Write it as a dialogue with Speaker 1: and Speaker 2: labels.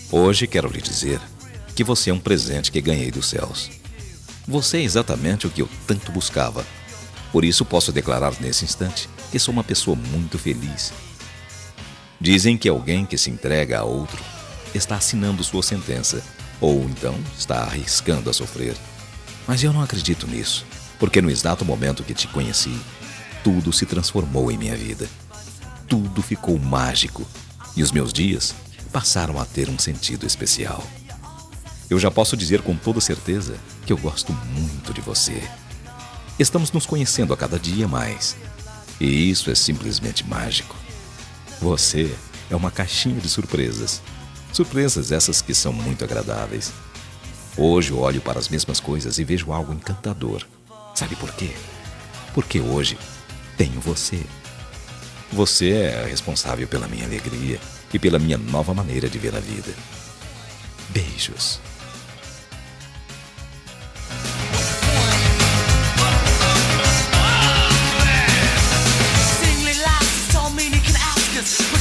Speaker 1: Hoje quero lhe dizer que você é um presente que ganhei dos céus. Você é exatamente o que eu tanto buscava. Por isso posso declarar nesse instante que sou uma pessoa muito feliz. Dizem que alguém que se entrega a outro está assinando sua sentença, ou então está arriscando a sofrer. Mas eu não acredito nisso, porque no exato momento que te conheci, tudo se transformou em minha vida. Tudo ficou mágico e os meus dias passaram a ter um sentido especial. Eu já posso dizer com toda certeza que eu gosto muito de você. Estamos nos conhecendo a cada dia mais. E isso é simplesmente mágico. Você é uma caixinha de surpresas. Surpresas essas que são muito agradáveis. Hoje eu olho para as mesmas coisas e vejo algo encantador. Sabe por quê? Porque hoje tenho você. Você é responsável pela minha alegria e pela minha nova maneira de ver a vida. Beijos.
Speaker 2: Singly lies, so many can ask us.